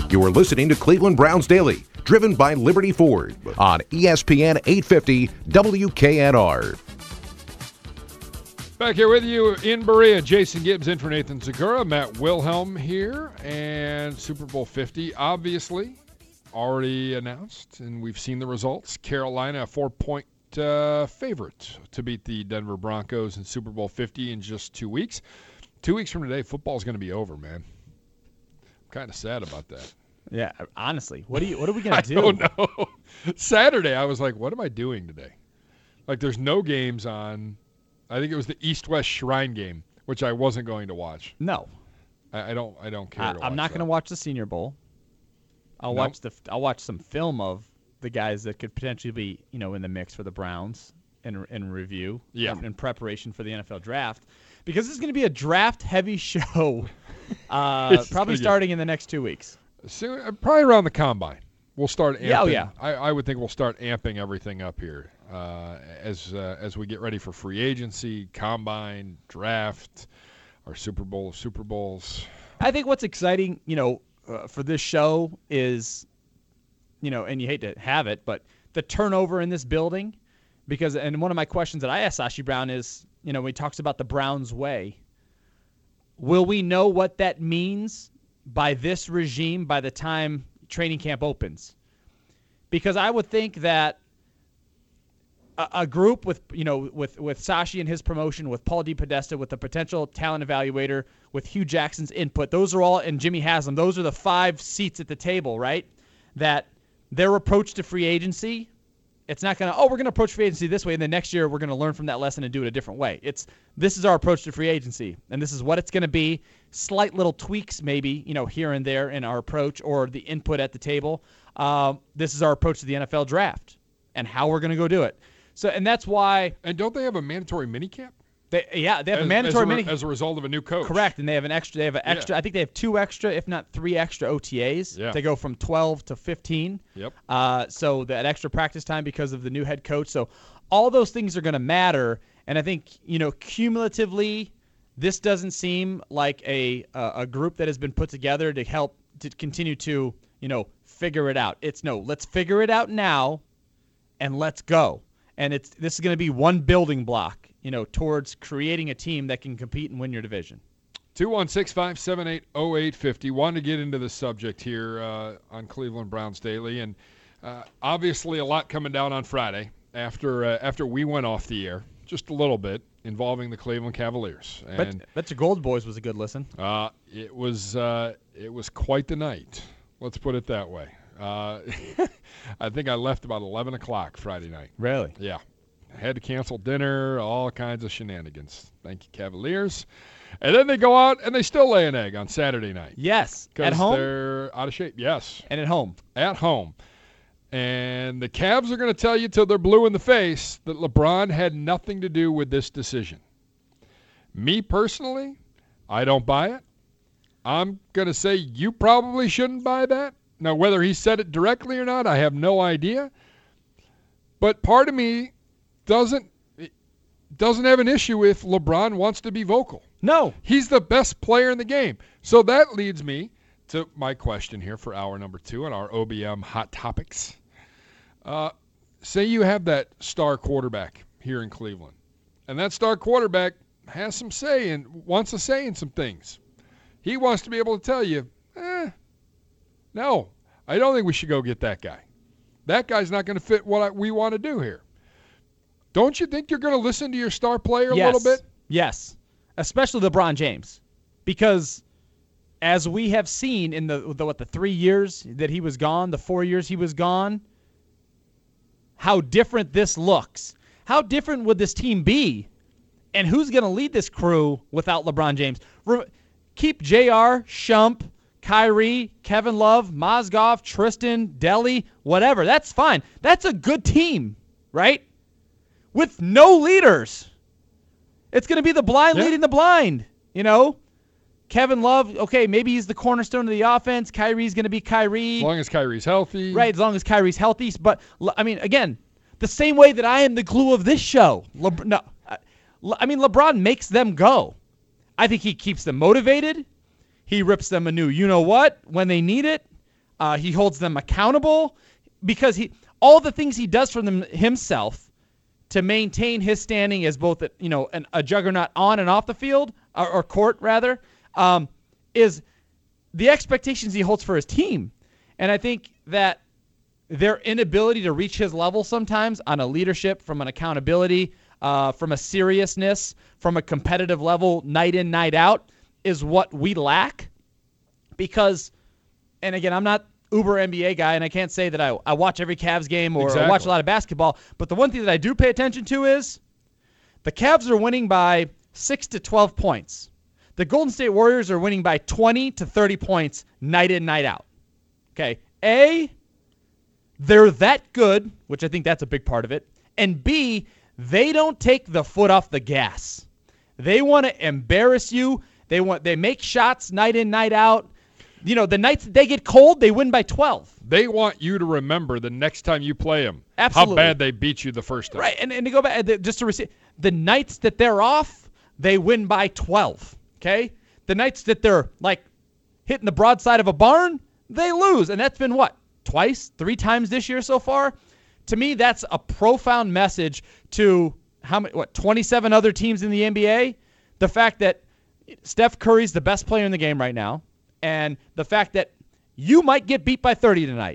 You are listening to Cleveland Browns Daily, driven by Liberty Ford on ESPN 850 WKNR. Back here with you in Berea, Jason Gibbs in for Nathan Zagura, Matt Wilhelm here, and Super Bowl 50 obviously already announced, and we've seen the results. Carolina, a 4-point favorite to beat the Denver Broncos in Super Bowl 50 in just 2 weeks. 2 weeks from today, football's going to be over, man. I'm kind of sad about that. Yeah, honestly, what are we gonna do? I don't know. Saturday, I was like, "What am I doing today?" Like, there's no games on. I think it was the East-West Shrine game, which I wasn't going to watch. No, I don't care. I'm not going to watch the Senior Bowl. I'll watch some film of the guys that could potentially be, in the mix for the Browns in review. Yeah. In preparation for the NFL draft, because this is going to be a draft-heavy show. Probably starting in the next 2 weeks. So, probably around the Combine. We'll start amping. Yeah, oh yeah. I would think we'll start amping everything up here as we get ready for free agency, Combine, draft, our Super Bowl of Super Bowls. I think what's exciting, for this show is, and you hate to have it, but the turnover in this building, because, and one of my questions that I asked Sashi Brown is, when he talks about the Browns way, will we know what that means by this regime by the time training camp opens? Because I would think that a group with Sashi and his promotion, with Paul DePodesta, with the potential talent evaluator, with Hugh Jackson's input, those are all, and Jimmy Haslam, those are the 5 seats at the table, right? That their approach to free agency, it's not going to, we're going to approach free agency this way, and then next year we're going to learn from that lesson and do it a different way. This is our approach to free agency, and this is what it's going to be. Slight little tweaks maybe, here and there in our approach or the input at the table. This is our approach to the NFL draft and how we're going to go do it. So, and that's why. And don't they have a mandatory minicamp? They have a mandatory minicamp as a result of a new coach. Correct, and they have an extra. I think they have 2 extra, if not 3 extra OTAs. They go from 12 to 15. Yep. So that extra practice time because of the new head coach. So all those things are going to matter, and I think cumulatively, this doesn't seem like a group that has been put together to help to continue to figure it out. It's let's figure it out now, and let's go. And this is going to be one building block, towards creating a team that can compete and win your division. 216-578-0850. Wanted to get into the subject here on Cleveland Browns Daily, and obviously a lot coming down on Friday after we went off the air, just a little bit, involving the Cleveland Cavaliers. And Bet your Gold Boys was a good listen. It was quite the night. Let's put it that way. I think I left about 11 o'clock Friday night. Really? Yeah. I had to cancel dinner, all kinds of shenanigans. Thank you, Cavaliers. And then they go out and they still lay an egg on Saturday night. Yes. At home? They're out of shape. Yes. And at home. At home. And the Cavs are going to tell you till they're blue in the face that LeBron had nothing to do with this decision. Me personally, I don't buy it. I'm going to say you probably shouldn't buy that. Now, whether he said it directly or not, I have no idea. But part of me doesn't have an issue if LeBron wants to be vocal. No. He's the best player in the game. So that leads me to my question here for hour number 2 on our OBM Hot Topics. Say you have that star quarterback here in Cleveland, and that star quarterback has some say and wants a say in some things. He wants to be able to tell you, no, I don't think we should go get that guy. That guy's not going to fit what we want to do here. Don't you think you're going to listen to your star player a little bit? Yes, especially LeBron James, because as we have seen in the 3 years that he was gone, the 4 years he was gone, how different this looks. How different would this team be? And who's going to lead this crew without LeBron James? Keep JR, Shump, Kyrie, Kevin Love, Mozgov, Tristan, Delly, whatever. That's fine. That's a good team, right? With no leaders. It's going to be the blind leading the blind, Kevin Love, okay, maybe he's the cornerstone of the offense. Kyrie's going to be Kyrie. As long as Kyrie's healthy. Right, as long as Kyrie's healthy. But, again, the same way that I am the glue of this show. LeBron makes them go. I think he keeps them motivated. He rips them a new you-know-what when they need it. He holds them accountable because all the things he does for them himself to maintain his standing as both a juggernaut on and off the field or court rather is the expectations he holds for his team. And I think that their inability to reach his level sometimes on a leadership, from an accountability, from a seriousness, from a competitive level, night in, night out, is what we lack. Because, and again, I'm not uber NBA guy, and I can't say that I watch every Cavs game or watch a lot of basketball, but the one thing that I do pay attention to is the Cavs are winning by 6 to 12 points. The Golden State Warriors are winning by 20 to 30 points night in, night out. Okay, A, they're that good, which I think that's a big part of it, and B, they don't take the foot off the gas. They want to embarrass you. They make shots night in, night out. The nights that they get cold, they win by 12. They want you to remember the next time you play them, Absolutely. how bad they beat you the first time. Right, and to go back, just to receive, the nights that they're off, they win by 12, okay? The nights that they're, hitting the broadside of a barn, they lose. And that's been, twice, 3 times this year so far? To me, that's a profound message to 27 other teams in the NBA? The fact that Steph Curry's the best player in the game right now, and the fact that you might get beat by 30 tonight.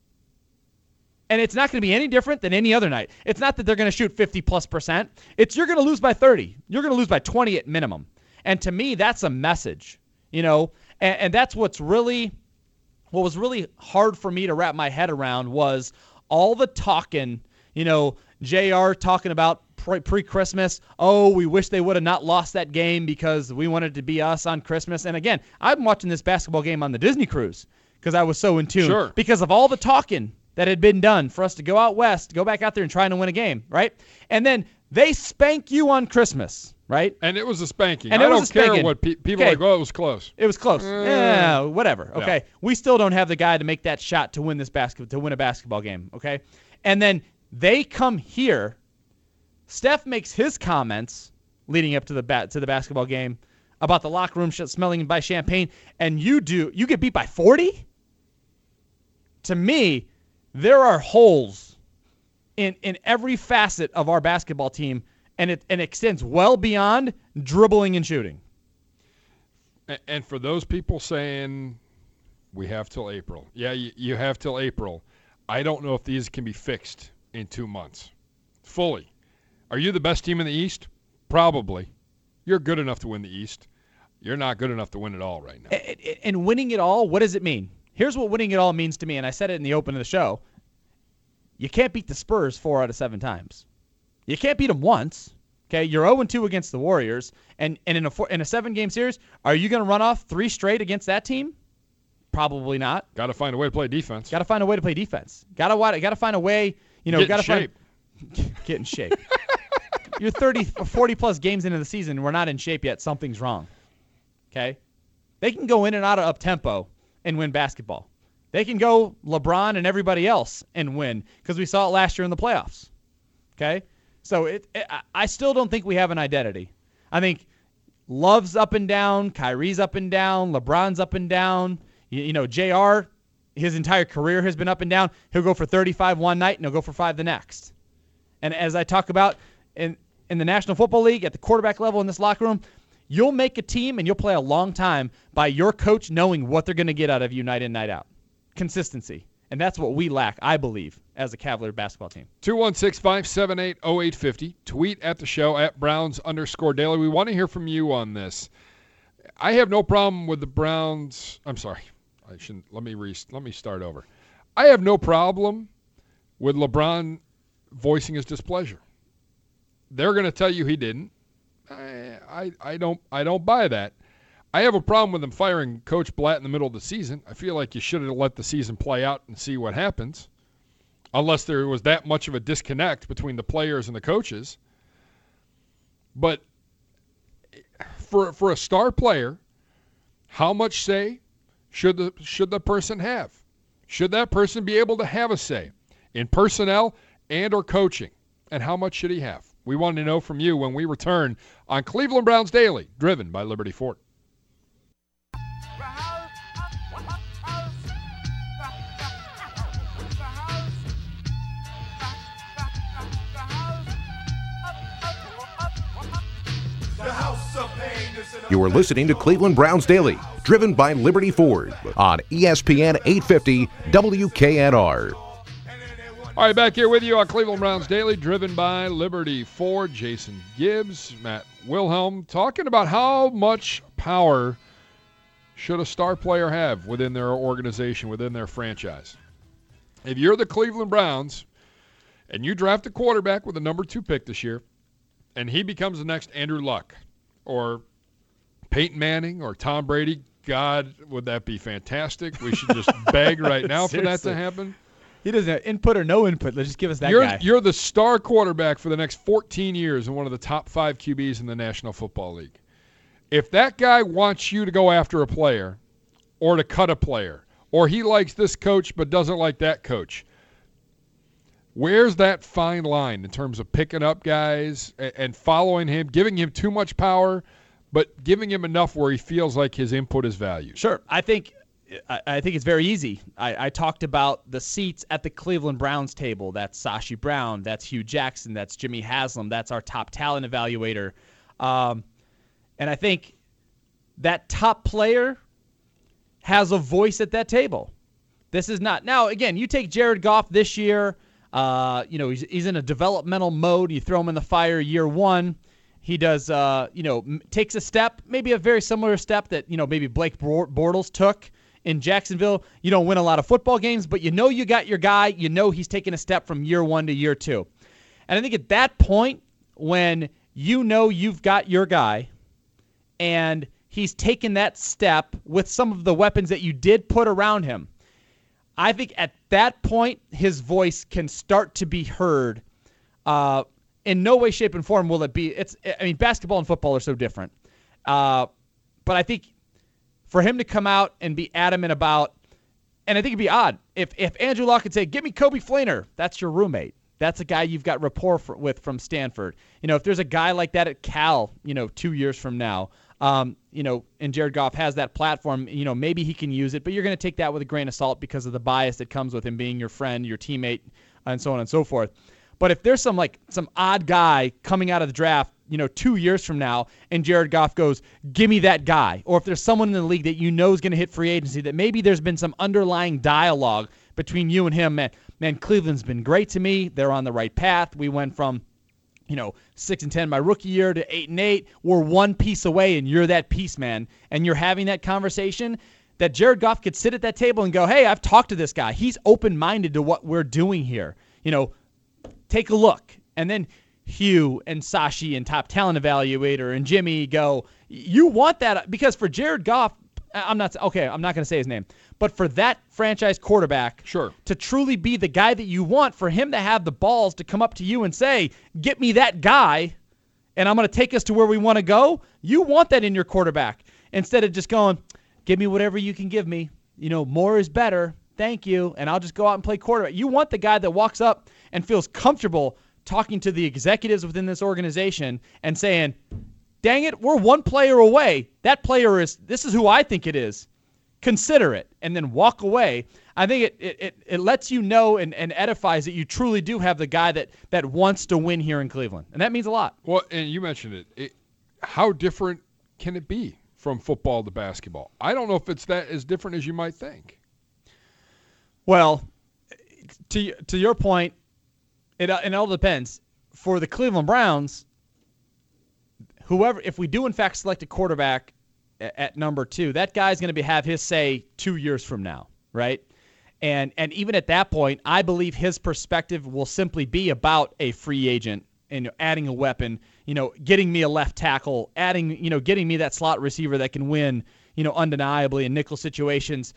And it's not going to be any different than any other night. It's not that they're going to shoot 50+%. It's you're going to lose by 30. You're going to lose by 20 at minimum. And to me, that's a message, and that's what was really hard for me to wrap my head around was all the talking, JR talking about pre-Christmas, we wish they would have not lost that game because we wanted to be us on Christmas. And again, I'm watching this basketball game on the Disney cruise because I was so in tune. Sure. Because of all the talking that had been done for us to go out west, go back out there and try to win a game, right? And then they spank you on Christmas, right? And it was a spanking. And I it was don't a spanking. care what people are like, it was close. It was close. Yeah, whatever. Okay. Yeah. We still don't have the guy to make that shot to win to win a basketball game, okay? And then they come here. Steph makes his comments leading up to the basketball game about the locker room smelling by champagne, and you get beat by 40? To me, there are holes in every facet of our basketball team, and it extends well beyond dribbling and shooting. And for those people saying we have till April, you have till April. I don't know if these can be fixed in 2 months fully. Are you the best team in the East? Probably. You're good enough to win the East. You're not good enough to win it all right now. And winning it all, what does it mean? Here's what winning it all means to me, and I said it in the open of the show. You can't beat the Spurs 4 out of 7 times. You can't beat them once. Okay, you're 0-2 against the Warriors, and in a 7-game series, are you going to run off 3 straight against that team? Probably not. Got to find a way to play defense. Got to find a way to play defense. Got to find a way, Get in shape. Get in shape. You're 30 or 40-plus games into the season, and we're not in shape yet. Something's wrong. Okay? They can go in and out of up-tempo and win basketball. They can go LeBron and everybody else and win because we saw it last year in the playoffs. Okay? So I still don't think we have an identity. I think Love's up and down, Kyrie's up and down, LeBron's up and down. JR, his entire career has been up and down. He'll go for 35 one night and he'll go for 5 the next. And as I talk about in the National Football League at the quarterback level in this locker room, you'll make a team and you'll play a long time by your coach knowing what they're going to get out of you night in, night out. Consistency. And that's what we lack, I believe, as a Cavalier basketball team. 216-578-0850. Tweet at the show at Browns_Daily. We want to hear from you on this. I have no problem with the Browns. I'm sorry. I shouldn't. Let me start over. I have no problem with LeBron voicing his displeasure. They're going to tell you he didn't. I don't buy that. I have a problem with them firing Coach Blatt in the middle of the season. I feel like you should have let the season play out and see what happens, unless there was that much of a disconnect between the players and the coaches. But for a star player, how much say should the person have? Should that person be able to have a say in personnel and or coaching? And how much should he have? We want to know from you when we return on Cleveland Browns Daily, driven by Liberty Ford. You are listening to Cleveland Browns Daily, driven by Liberty Ford on ESPN 850 WKNR. All right, back here with you on Cleveland Browns Daily, driven by Liberty Ford. Jason Gibbs, Matt Wilhelm, talking about how much power should a star player have within their organization, within their franchise. If you're the Cleveland Browns and you draft a quarterback with the number 2 pick this year, and he becomes the next Andrew Luck or Peyton Manning or Tom Brady, God, would that be fantastic? We should just beg right now for that to happen. He doesn't have input or no input. Let's just give us that guy. You're the star quarterback for the next 14 years and one of the top 5 QBs in the National Football League. If that guy wants you to go after a player or to cut a player, or he likes this coach but doesn't like that coach, where's that fine line in terms of picking up guys and following him, giving him too much power, but giving him enough where he feels like his input is valued? Sure. I think it's very easy. I talked about the seats at the Cleveland Browns table. That's Sashi Brown. That's Hugh Jackson. That's Jimmy Haslam. That's our top talent evaluator. And I think that top player has a voice at that table. This is not – now, again, you take Jared Goff this year. He's in a developmental mode. You throw him in the fire year 1. He does, takes a step, maybe a very similar step that, maybe Blake Bortles took in Jacksonville. You don't win a lot of football games, but you got your guy. He's taking a step from year 1 to year 2. And I think at that point, when you've got your guy and he's taken that step with some of the weapons that you did put around him, I think at that point his voice can start to be heard. In no way, shape, and form will it be. Basketball and football are so different. But I think for him to come out and be adamant about, and I think it'd be odd if Andrew Luck could say, "Give me Kobe Fleener." That's your roommate. That's a guy you've got rapport with from Stanford. If there's a guy like that at Cal, 2 years from now, and Jared Goff has that platform, maybe he can use it, but you're going to take that with a grain of salt because of the bias that comes with him being your friend, your teammate, and so on and so forth. But if there's some odd guy coming out of the draft, 2 years from now, and Jared Goff goes, "Give me that guy," or if there's someone in the league that is going to hit free agency, that maybe there's been some underlying dialogue between you and him, man, Cleveland's been great to me. They're on the right path. We went from 6-10 my rookie year to 8-8. We're one piece away, and you're that piece, man. And you're having that conversation that Jared Goff could sit at that table and go, "Hey, I've talked to this guy. He's open-minded to what we're doing here. Take a look." And then Hugh and Sashi and top talent evaluator and Jimmy go, you want that, because for Jared Goff, I'm not going to say his name, but for that franchise quarterback to truly be the guy that you want, for him to have the balls to come up to you and say, "Get me that guy, and I'm going to take us to where we want to go," you want that in your quarterback instead of just going, "Give me whatever you can give me. More is better. Thank you, and I'll just go out and play quarterback." You want the guy that walks up and feels comfortable talking to the executives within this organization and saying, "Dang it, we're one player away. That player this is who I think it is. Consider it," and then walk away. I think it lets you know and edifies that you truly do have the guy that wants to win here in Cleveland, and that means a lot. Well, and you mentioned it. How different can it be from football to basketball? I don't know if it's that as different as you might think. Well, to your point, it all depends. For the Cleveland Browns, if we do in fact select a quarterback at number 2, that guy's going to have his say 2 years from now, right? And even at that point, I believe his perspective will simply be about a free agent and adding a weapon, getting me a left tackle, getting me that slot receiver that can win, undeniably in nickel situations.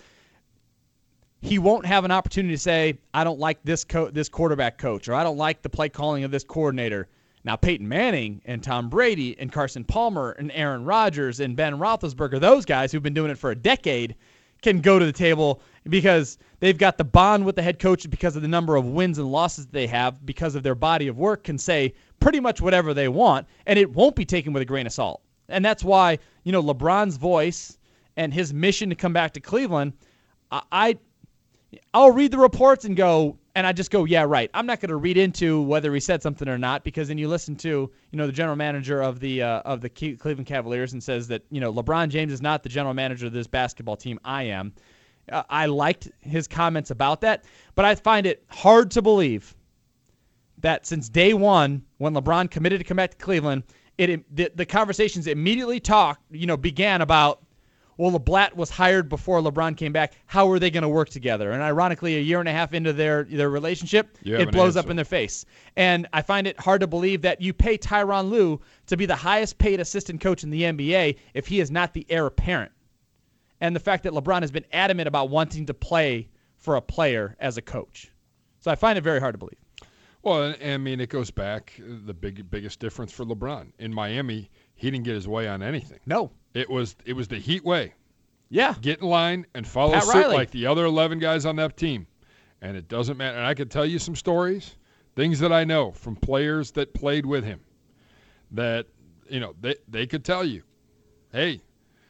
He won't have an opportunity to say, "I don't like this quarterback coach," or "I don't like the play calling of this coordinator." Now, Peyton Manning and Tom Brady and Carson Palmer and Aaron Rodgers and Ben Roethlisberger, those guys who've been doing it for a decade, can go to the table because they've got the bond with the head coach because of the number of wins and losses that they have, because of their body of work, can say pretty much whatever they want, and it won't be taken with a grain of salt. And that's why, LeBron's voice and his mission to come back to Cleveland, I'll read the reports and I just go, yeah, right. I'm not going to read into whether he said something or not, because then you listen to, the general manager of the Cleveland Cavaliers and says that, LeBron James is not the general manager of this basketball team. I am. I liked his comments about that, but I find it hard to believe that since day one, when LeBron committed to come back to Cleveland, the conversations immediately began about, well, LeBlat was hired before LeBron came back. How are they going to work together? And ironically, a year and a half into their relationship, it blows up in their face. And I find it hard to believe that you pay Tyronn Lue to be the highest paid assistant coach in the NBA if he is not the heir apparent. And the fact that LeBron has been adamant about wanting to play for a player as a coach. So I find it very hard to believe. Well, I mean, it goes back, the biggest difference for LeBron. In Miami, he didn't get his way on anything. No. It was the Heat way. Yeah. Get in line and follow Pat suit Riley. like the other 11 guys on that team. And it doesn't matter. And I could tell you some stories, things that I know from players that played with him that, they could tell you, hey,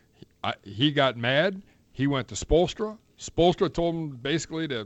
he got mad. He went to Spoelstra. Spoelstra told him basically to,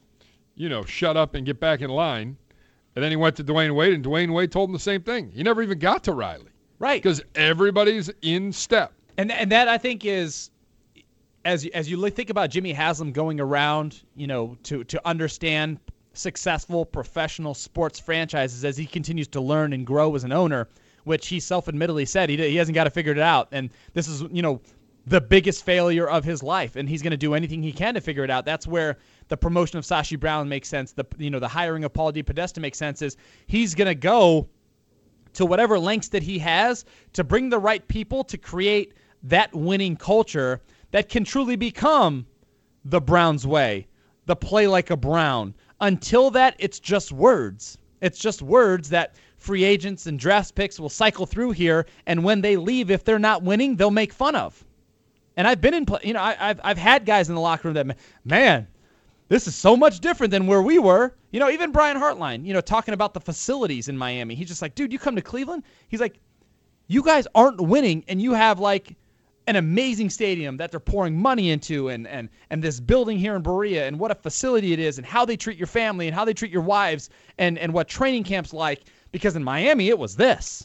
shut up and get back in line. And then he went to Dwayne Wade, and Dwayne Wade told him the same thing. He never even got to Riley. Right. Because everybody's in step. And that, I think, is, as you think about Jimmy Haslam going around, to understand successful professional sports franchises as he continues to learn and grow as an owner, which he self-admittedly said he hasn't got to figure it out. And this is, the biggest failure of his life, and he's going to do anything he can to figure it out. That's where the promotion of Sashi Brown makes sense. The hiring of Paul DePodesta makes sense. Is he's going to go to whatever lengths that he has to bring the right people to create that winning culture that can truly become the Browns way, the play like a Brown. Until that, it's just words. It's just words that free agents and draft picks will cycle through here, and when they leave, if they're not winning, they'll make fun of. And I've been I've had guys in the locker room that, man, this is so much different than where we were. Even Brian Hartline, talking about the facilities in Miami. He's just like, dude, you come to Cleveland? He's like, you guys aren't winning, and you have like an amazing stadium that they're pouring money into, and this building here in Berea, and what a facility it is, and how they treat your family, and how they treat your wives, and what training camp's like. Because in Miami, it was this,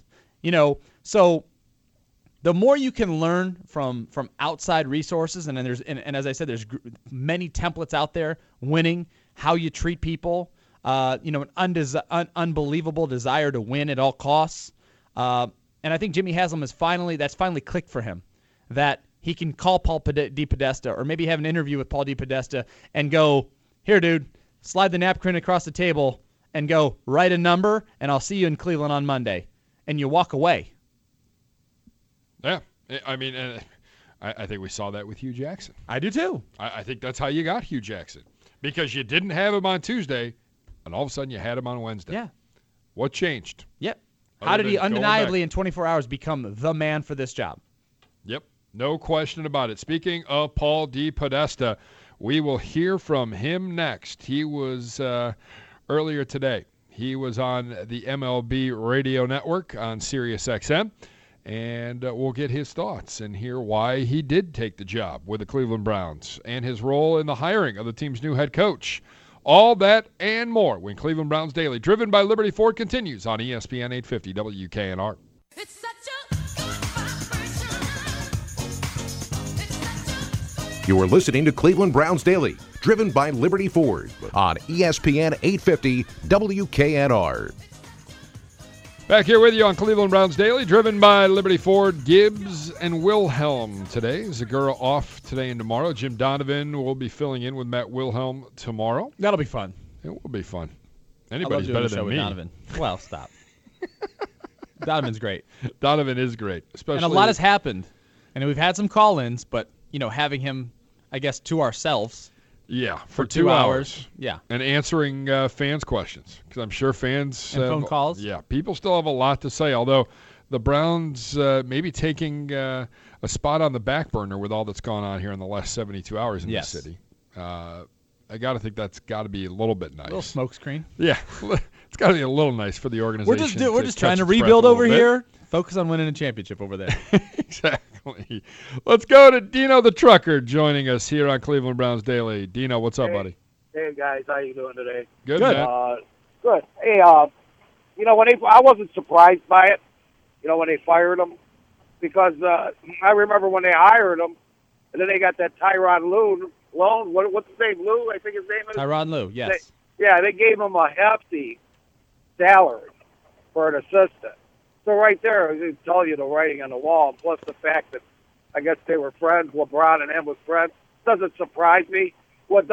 So the more you can learn from outside resources, and then and as I said, there's many templates out there, winning, how you treat people, an unbelievable desire to win at all costs. And I think Jimmy Haslam that's finally clicked for him, that he can call Paul DePodesta, or maybe have an interview with Paul DePodesta and go, here, dude, slide the napkin across the table and go, write a number, and I'll see you in Cleveland on Monday. And you walk away. Yeah, I mean, I think we saw that with Hugh Jackson. I do too. I think that's how you got Hugh Jackson, because you didn't have him on Tuesday, and all of a sudden you had him on Wednesday. Yeah. What changed? Yep. How did he undeniably in 24 hours become the man for this job? Yep, no question about it. Speaking of Paul DePodesta, we will hear from him next. He was earlier today. He was on the MLB radio network on SiriusXM. And we'll get his thoughts and hear why he did take the job with the Cleveland Browns and his role in the hiring of the team's new head coach. All that and more when Cleveland Browns Daily, driven by Liberty Ford, continues on ESPN 850 WKNR. It's such a You are listening to Cleveland Browns Daily, driven by Liberty Ford on ESPN 850 WKNR. Back here with you on Cleveland Browns Daily, driven by Liberty Ford. Gibbs and Wilhelm today. Zagura off today and tomorrow. Jim Donovan will be filling in with Matt Wilhelm tomorrow. That'll be fun. It will be fun. I love Anybody's doing better a show than with me. Donovan. Well, stop. Donovan's great. Donovan is great. Especially And a lot has happened. And we've had some call-ins, but, having him, I guess, to ourselves. Yeah, for 2 hours. Yeah. And answering fans' questions, because I'm sure fans... And phone calls. Yeah, people still have a lot to say, although the Browns may be taking a spot on the back burner with all that's gone on here in the last 72 hours in Yes. the city. I got to think that's got to be a little bit nice. A little smoke screen. Yeah, it's got to be a little nice for the organization. We're just to trying catch to its breath rebuild a over little bit. here. Focus on winning a championship over there. Exactly. Let's go to Dino the Trucker joining us here on Cleveland Browns Daily. Dino, what's up, buddy? Hey guys, how you doing today? Good. Good. Matt. Good. Hey, I wasn't surprised by it. When they fired him, because I remember when they hired him, and then they got that Tyronn Lue loan. What's his name? Lue, I think his name is. Tyronn Lue, yes. They gave him a hefty salary for an assistant. So right there, it tells you the writing on the wall. And plus the fact that I guess they were friends. LeBron and him was friends. Doesn't surprise me. What's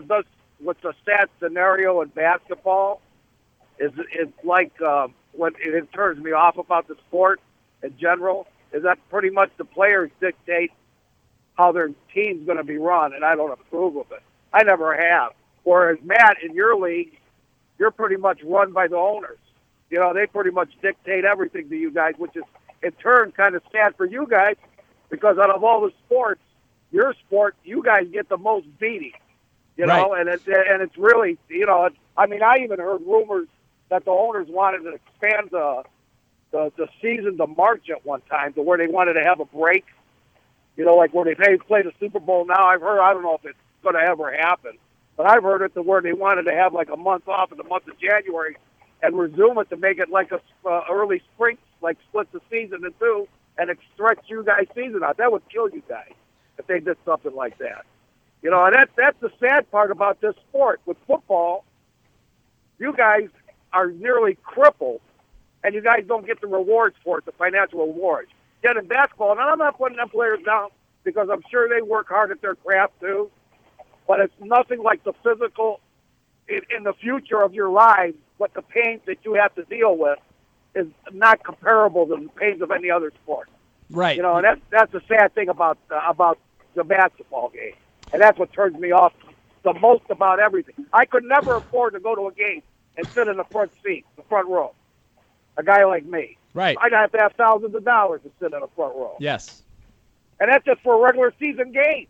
a sad scenario in basketball is like what it turns me off about the sport in general is that pretty much the players dictate how their team's going to be run, and I don't approve of it. I never have. Whereas, Matt, in your league, you're pretty much run by the owners. They pretty much dictate everything to you guys, which is, in turn, kind of sad for you guys because out of all the sports, your sport, you guys get the most beating. Right. And it's really, I even heard rumors that the owners wanted to expand the season to March at one time to where they wanted to have a break. Like where they play the Super Bowl now. I don't know if it's going to ever happen, but I've heard it to where they wanted to have like a month off in the month of January and resume it to make it like a early spring, like split the season in two and stretch you guys' season out. That would kill you guys if they did something like that. And that's the sad part about this sport. With football, you guys are nearly crippled, and you guys don't get the rewards for it, the financial rewards. Yet in basketball, and I'm not putting them players down because I'm sure they work hard at their craft too, but it's nothing like the physical in the future of your lives, but the pains that you have to deal with is not comparable to the pains of any other sport. Right. And that's the sad thing about the basketball game. And that's what turns me off the most about everything. I could never afford to go to a game and sit in the front seat, the front row. A guy like me. Right. I'd have to have thousands of dollars to sit in the front row. Yes. And that's just for a regular season game.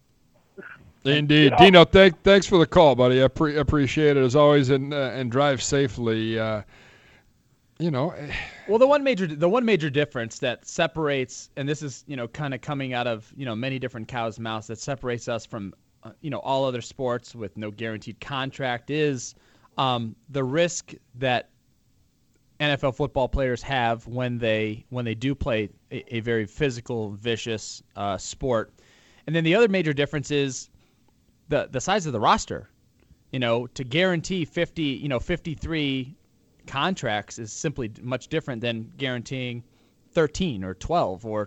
Indeed. Dino, thanks for the call, buddy. I appreciate it as always, and drive safely. Well, the one major difference that separates, and this is kind of coming out of many different cows' mouths, that separates us from all other sports with no guaranteed contract is the risk that NFL football players have when they do play a very physical, vicious sport. And then the other major difference is the size of the roster. To guarantee 53 contracts is simply much different than guaranteeing 13 or 12 or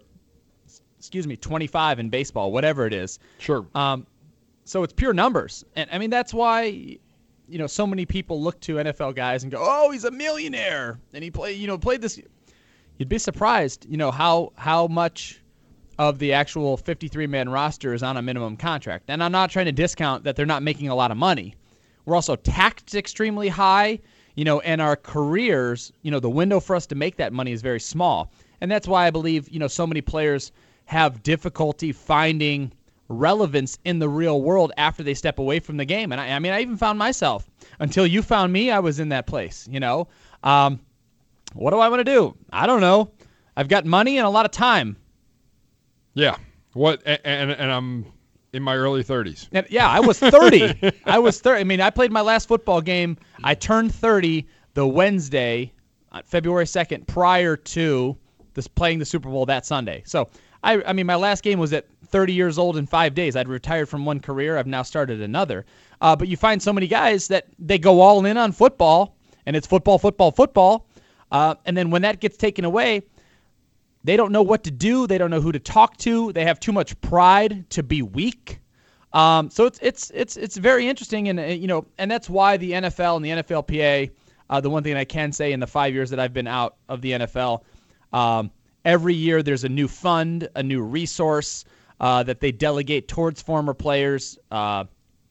25 in baseball, whatever it is. Sure. So it's pure numbers. And I mean, that's why so many people look to NFL guys and go, "Oh, he's a millionaire." And he played this. You'd be surprised, how much of the actual 53-man roster is on a minimum contract. And I'm not trying to discount that they're not making a lot of money. We're also taxed extremely high, and our careers, the window for us to make that money is very small. And that's why I believe, so many players have difficulty finding relevance in the real world after they step away from the game. And I even found myself, until you found me, I was in that place, What do I want to do? I don't know. I've got money and a lot of time. Yeah. What? And I'm in my early 30s. And, yeah, I was 30. I was 30. I mean, I played my last football game. I turned 30 the Wednesday, February 2nd, prior to playing the Super Bowl that Sunday. So, I mean, my last game was at 30 years old in 5 days. I'd retired from one career. I've now started another. But you find so many guys that they go all in on football, and it's football, football, football. And then when that gets taken away, they don't know what to do. They don't know who to talk to. They have too much pride to be weak. So it's very interesting, and and that's why the NFL and the NFLPA. The one thing I can say in the 5 years that I've been out of the NFL, every year there's a new fund, a new resource that they delegate towards former players to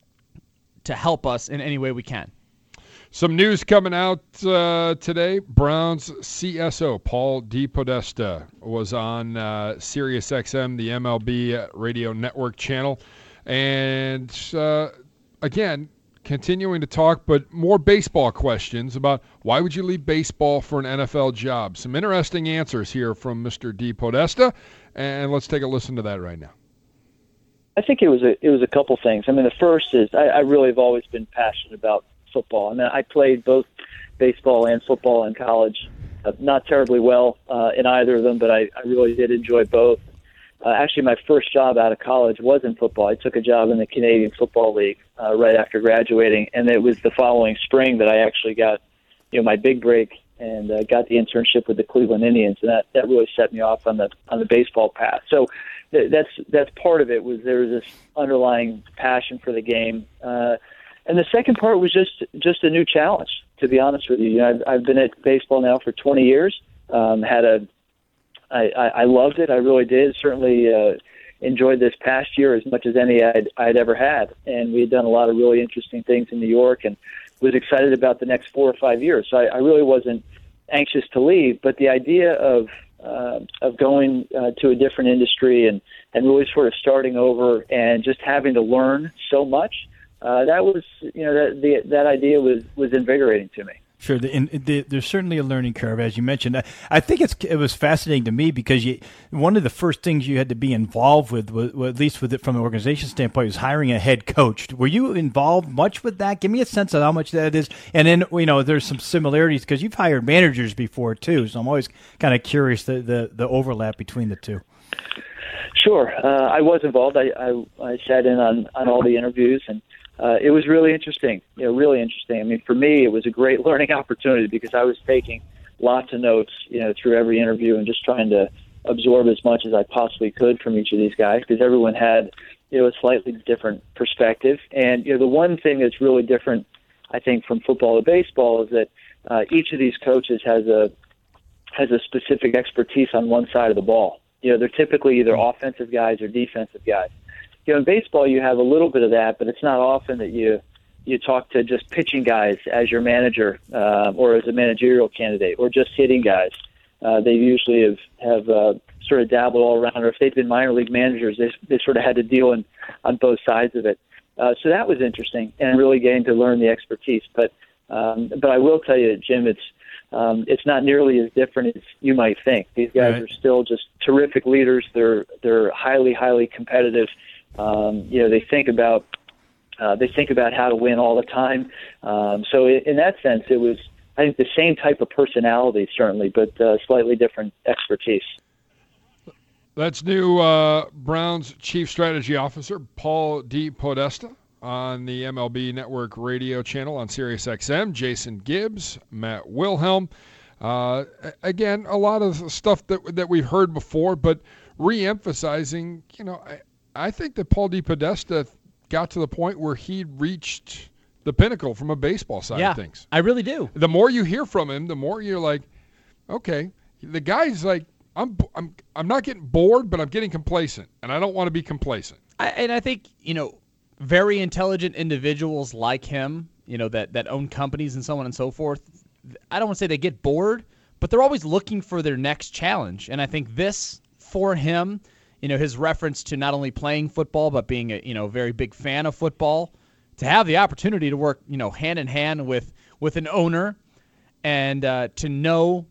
help us in any way we can. Some news coming out today. Browns CSO Paul DePodesta was on SiriusXM, the MLB radio network channel. And again, continuing to talk, but more baseball questions about why would you leave baseball for an NFL job. Some interesting answers here from Mr. DePodesta, and let's take a listen to that right now. I think it was a couple things. I mean, the first is I really have always been passionate about football. I mean, I played both baseball and football in college. Not terribly well in either of them, but I really did enjoy both. Actually, my first job out of college was in football. I took a job in the Canadian Football League right after graduating, and it was the following spring that I actually got, my big break and got the internship with the Cleveland Indians, and that really set me off on the baseball path. So that's part of it. Was there was this underlying passion for the game, and the second part was just a new challenge. To be honest with you, I've been at baseball now for 20 years. I loved it. I really did. Certainly enjoyed this past year as much as any I'd ever had. And we had done a lot of really interesting things in New York and was excited about the next 4 or 5 years. So I really wasn't anxious to leave. But the idea of going to a different industry and really sort of starting over and just having to learn so much, that was, that idea was invigorating to me. Sure, there's certainly a learning curve, as you mentioned. I think it was fascinating to me because one of the first things you had to be involved with, at least with it from an organization standpoint, was hiring a head coach. Were you involved much with that? Give me a sense of how much that is. And then, there's some similarities because you've hired managers before too, so I'm always kind of curious the overlap between the two. Sure, I was involved. I sat in on all the interviews, and it was really interesting, really interesting. I mean, for me, it was a great learning opportunity because I was taking lots of notes, through every interview and just trying to absorb as much as I possibly could from each of these guys because everyone had, a slightly different perspective. And, the one thing that's really different, I think, from football to baseball is that each of these coaches has a specific expertise on one side of the ball. They're typically either offensive guys or defensive guys. In baseball, you have a little bit of that, but it's not often that you talk to just pitching guys as your manager or as a managerial candidate or just hitting guys. They usually have sort of dabbled all around, or if they've been minor league managers, they sort of had to deal on both sides of it. So that was interesting and really getting to learn the expertise. But I will tell you, Jim, it's not nearly as different as you might think. These guys are still just terrific leaders. They're highly, highly competitive. They think about how to win all the time. So in that sense, it was, I think, the same type of personality, certainly, but slightly different expertise. That's new Browns Chief Strategy Officer Paul DePodesta on the MLB Network radio channel on SiriusXM. Jason Gibbs, Matt Wilhelm. Again, a lot of stuff that we've heard before, but re-emphasizing, I think that Paul DePodesta got to the point where he reached the pinnacle from a baseball side of things. I really do. The more you hear from him, the more you're like, okay, the guy's like, I'm not getting bored, but I'm getting complacent, and I don't want to be complacent. I think, very intelligent individuals like him, that own companies and so on and so forth, I don't want to say they get bored, but they're always looking for their next challenge. And I think this, for him, his reference to not only playing football but being a very big fan of football, to have the opportunity to work hand in hand with an owner, and to know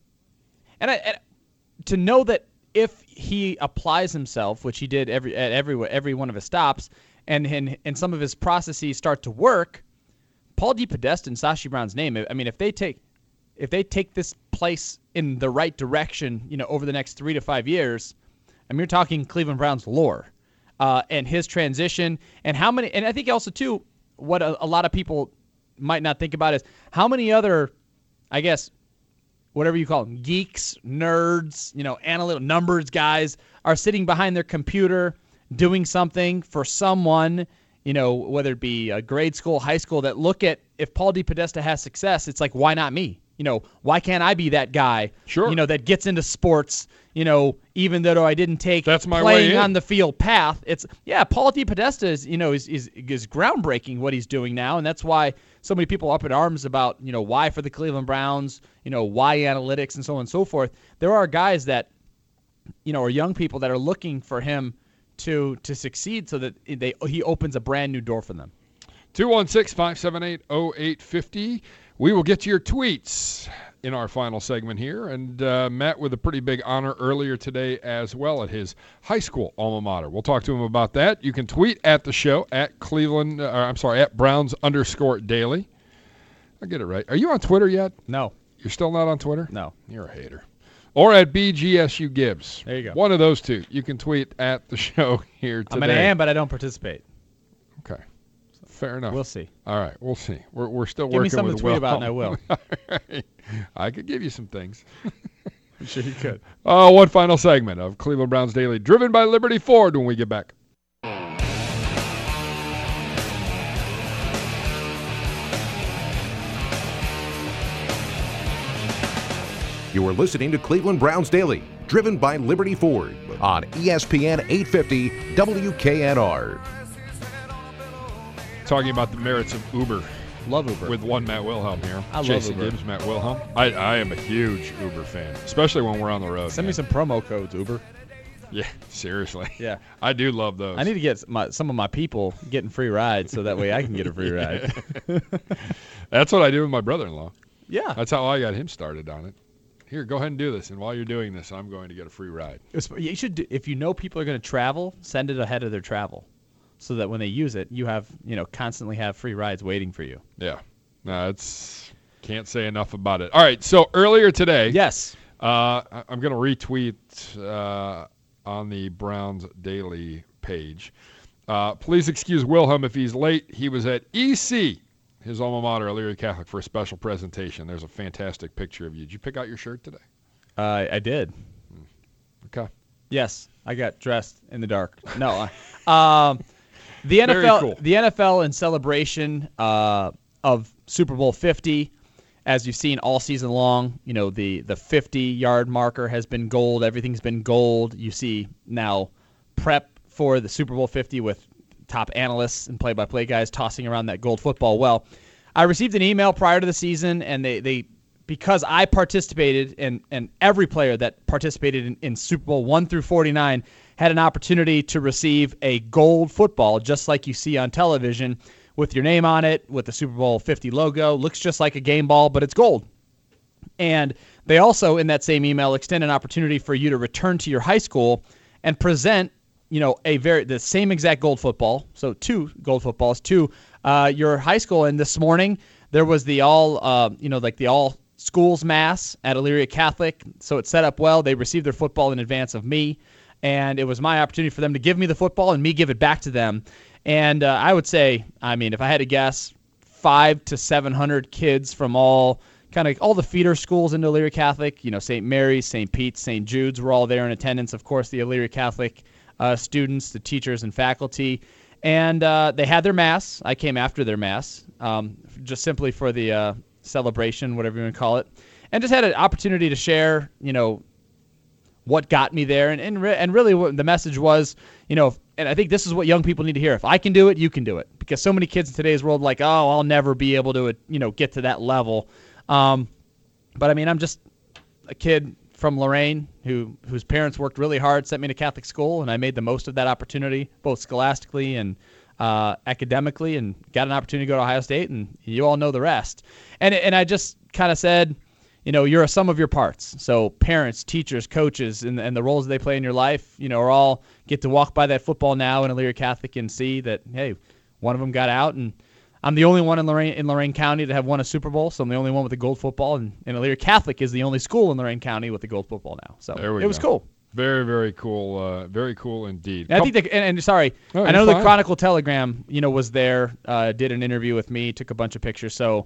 that if he applies himself, which he did at every one of his stops, and some of his processes start to work, Paul DePodesta and Sashi Brown's name. I mean, if they take this place in the right direction, over the next 3 to 5 years. I mean, you're talking Cleveland Browns lore, and his transition, and how many. And I think also too, what a lot of people might not think about is how many other, I guess, whatever you call them, geeks, nerds, analytical numbers guys are sitting behind their computer doing something for someone, whether it be a grade school, high school, that look at if Paul DePodesta has success, it's like, why not me? Why can't I be that guy? Sure. That gets into sports. Even though I didn't take That's my playing way in. on the field path, Paul DePodesta is is groundbreaking what he's doing now, and that's why so many people are up in arms about why for the Cleveland Browns, why analytics and so on and so forth. There are guys that are young people that are looking for him to succeed, so that he opens a brand new door for them. 216-578-0850. We will get to your tweets in our final segment here. And Matt with a pretty big honor earlier today as well at his high school alma mater. We'll talk to him about that. You can tweet at the show at at Browns_Daily. I get it right. Are you on Twitter yet? No. You're still not on Twitter? No. You're a hater. Or at BGSU Gibbs. There you go. One of those two. You can tweet at the show here today. I mean, I am, but I don't participate. Okay. Fair enough. We'll see. All right, we'll see. We're still Give me working something with to tweet Will. about, and I will. All right. I could give you some things. I'm sure you could. One final segment of Cleveland Browns Daily, driven by Liberty Ford when we get back. You are listening to Cleveland Browns Daily, driven by Liberty Ford on ESPN 850 WKNR. Talking about the merits of Uber Love Uber. with one Matt Wilhelm here. I love Jason Uber. Gibbs, Matt Wilhelm. I am a huge Uber fan, especially when we're on the road. Send me man. some promo codes, Uber. Yeah, seriously. Yeah. I do love those. I need to get some of my people getting free rides so that way I can get a free ride. That's what I do with my brother-in-law. Yeah. That's how I got him started on it. Here, go ahead and do this. And while you're doing this, I'm going to get a free ride. You should, if you know people are going to travel, send it ahead of their travel, so that when they use it, you have constantly have free rides waiting for you. Yeah, no, it's can't say enough about it. All right, so earlier today, Yes. I'm going to retweet on the Browns Daily page. Please excuse Wilhelm if he's late. He was at EC, his alma mater, Elyria Catholic, for a special presentation. There's a fantastic picture of you. Did you pick out your shirt today? I did. Okay. Yes, I got dressed in the dark. No, the NFL, cool. the NFL in celebration of Super Bowl 50, as you've seen all season long. The 50-yard marker has been gold. Everything's been gold. You see now prep for the Super Bowl 50 with top analysts and play-by-play guys tossing around that gold football. Well, I received an email prior to the season, and they because I participated, and every player that participated in Super Bowl 1 through 49 had an opportunity to receive a gold football, just like you see on television, with your name on it, with the Super Bowl 50 logo. Looks just like a game ball, but it's gold. And they also, in that same email, extend an opportunity for you to return to your high school and present the same exact gold football, so 2 gold footballs to your high school. And this morning there was the all schools mass at Elyria Catholic, so it set up well. They received their football in advance of me, and it was my opportunity for them to give me the football and me give it back to them. And I would say, if I had to guess, 500 to 700 kids from all the feeder schools into Elyria Catholic. St. Mary's, St. Pete's, St. Jude's were all there in attendance. Of course, the Elyria Catholic students, the teachers, and faculty. And they had their mass. I came after their mass, just simply for the celebration, whatever you want to call it, and just had an opportunity to share, what got me there. And really what the message was, and I think this is what young people need to hear. If I can do it, you can do it. Because so many kids in today's world are like, oh, I'll never be able to, get to that level. But I'm just a kid from Lorain whose parents worked really hard, sent me to Catholic school, and I made the most of that opportunity, both scholastically and academically, and got an opportunity to go to Ohio State, and you all know the rest. And I just kind of said, you're a sum of your parts. So parents, teachers, coaches, and the roles they play in your life, are all get to walk by that football now in Elyria Catholic and see that, hey, one of them got out, and I'm the only one in Lorain County to have won a Super Bowl, so I'm the only one with a gold football, and Elyria Catholic is the only school in Lorain County with a gold football now. So it was cool. Very, very cool. Very cool indeed. And I think sorry, No, I know you're the fine. Chronicle Telegram, was there, did an interview with me, took a bunch of pictures. So,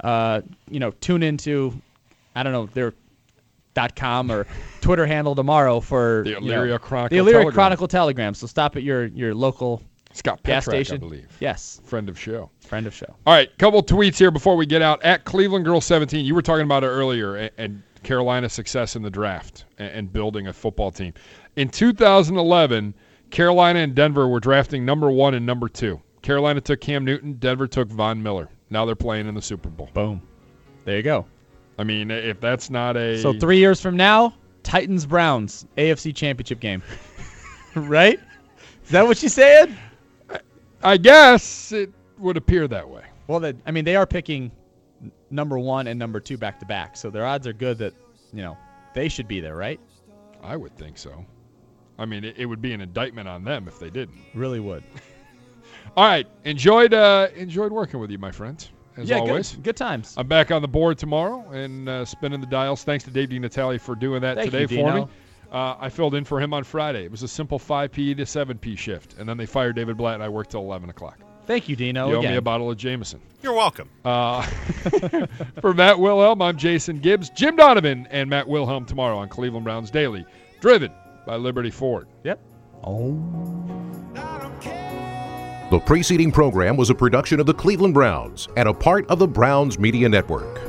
tune into, I don't know, their .com or Twitter handle tomorrow for The Elyria Chronicle The Elyria Telegram. Chronicle Telegram. So stop at your local Scott gas Petrack, station. I believe. Yes, Friend of show. friend of show. All right, couple tweets here before we get out. At Cleveland Girl 17, you were talking about it earlier, and Carolina's success in the draft and building a football team. In 2011, Carolina and Denver were drafting number 1 and number 2. Carolina took Cam Newton. Denver took Von Miller. Now they're playing in the Super Bowl. Boom. There you go. If that's not a... So 3 years from now, Titans-Browns, AFC Championship game. Right? Is that what you said? I guess it would appear that way. Well, they are picking number 1 and number 2 back to back. So their odds are good that they should be there, right? I would think so. I mean, it would be an indictment on them if they didn't. Really would. All right, enjoyed working with you, my friends. As always, good times. I'm back on the board tomorrow and spinning the dials. Thanks to Dave DiNatale for doing that today for me. I filled in for him on Friday. It was a simple 5P to 7P shift, and then they fired David Blatt, and I worked till 11 o'clock. Thank you, Dino. You owe me a bottle of Jameson. You're welcome. For Matt Wilhelm, I'm Jason Gibbs. Jim Donovan and Matt Wilhelm tomorrow on Cleveland Browns Daily, driven by Liberty Ford. Yep. The preceding program was a production of the Cleveland Browns and a part of the Browns Media Network.